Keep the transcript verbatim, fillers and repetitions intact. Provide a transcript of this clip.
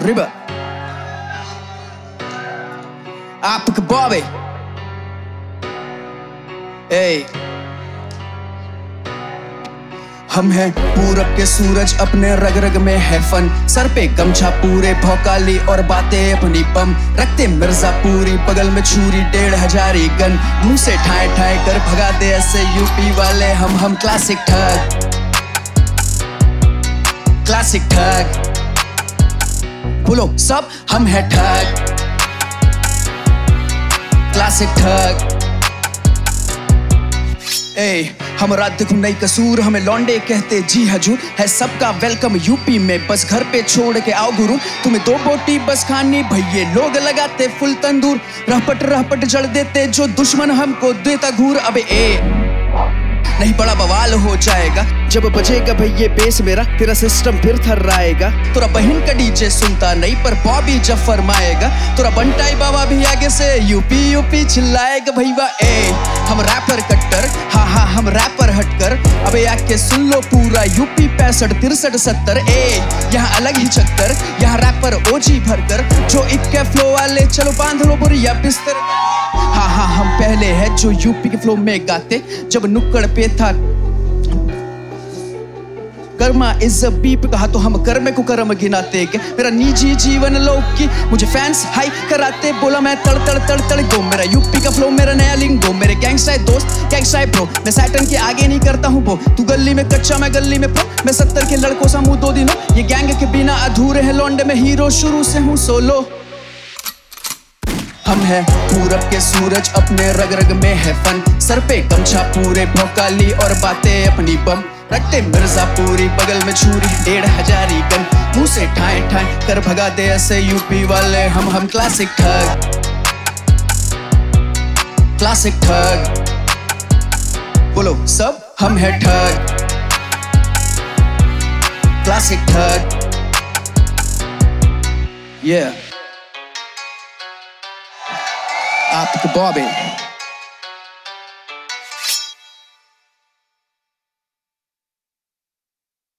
River. Apple Bobby. Hey. हम हैं पूरब के सूरज, अपने रग रग में है फन। सर पे गमछा पूरे भौकाली और बातें अपनी बम। रखते मिर्जापुरी बगल में छुरी, डेढ़ हजारी गन। मुंह से ठाए ठाए कर भगा दे ऐसे यूपी वाले हम हम क्लासिक ठग, क्लासिक ठग। बोलो सब हम हैं ठग, क्लासिक ठग। ए हमारा देखो नहीं कसूर, हमें लौंडे कहते जी हजूर। है सबका वेलकम यूपी में, बस घर पे छोड़ के आओ गुरु। तुम्हें दो बोटी बस खानी भैये, लोग लगाते फुल तंदूर। रहपट रहपट जड़ देते जो दुश्मन हमको देता घूर। अबे ए नहीं बड़ा बवाल हो जाएगा जब बजेगा भैये बेस मेरा, तेरा सिस्टम फिर थर्राएगा। तोरा बहन का डीजे सुनता नहीं पर बॉबी जब फरमाएगा। तोरा बंटाई बाबा भी आगे से यूपी यूपी चिल्लाएगा भैया। ए हम रैपर कट्टर, हाँ हाँ हम रैपर हटकर। अबे आके सुन लो पूरा यूपी पैंसठ तिरसठ सत्तर। ए यहाँ अलग ही चक्कर, यहाँ रैपर ओजी भरकर। जो इक्के फ्लो वाले चलो बांध लो बुरिया बिस्तर। हाँ हाँ हम पहले हैं जो यूपी के फ्लो में गाते। जब नुक्कड़ पे था कर्मा इज अ बीप कहा तो हम कर्म को कर्म गिनाते। के मेरा निजी जीवन लौकी, मुझे फैंस हाई कराते। बोला मैं तड़ तड़ तड़ तड़ गो, मेरा यूपी का फ्लो मेरा नया लिंगो। मेरे गैंगस्टर दोस्त गैंगस्टर ब्रो, मैं सैटर्न के आगे नहीं करता हूँ वो। तू गली में कच्चा मैं गली में प्रो, मैं सत्तर के लड़कों सा मुँह दो दिनों। ये गैंग के बिना अधूरे है लौंडे में हीरो, शुरू से हूँ सोलो। हम हैं पूरब के सूरज, अपने रग रग में है फन। सर पे गमछा पूरे भौकाली और बातें अपनी बम। रखते मिर्जापुरी बगल में छुरी, डेढ़ हजारी गन। मुंह से ठाए ठाए कर भगा दे ऐसे यूपी वाले हम हम क्लासिक ठग, क्लासिक ठग। बोलो सब हम हैं ठग, क्लासिक ठग। Yeah. Apple Bobby.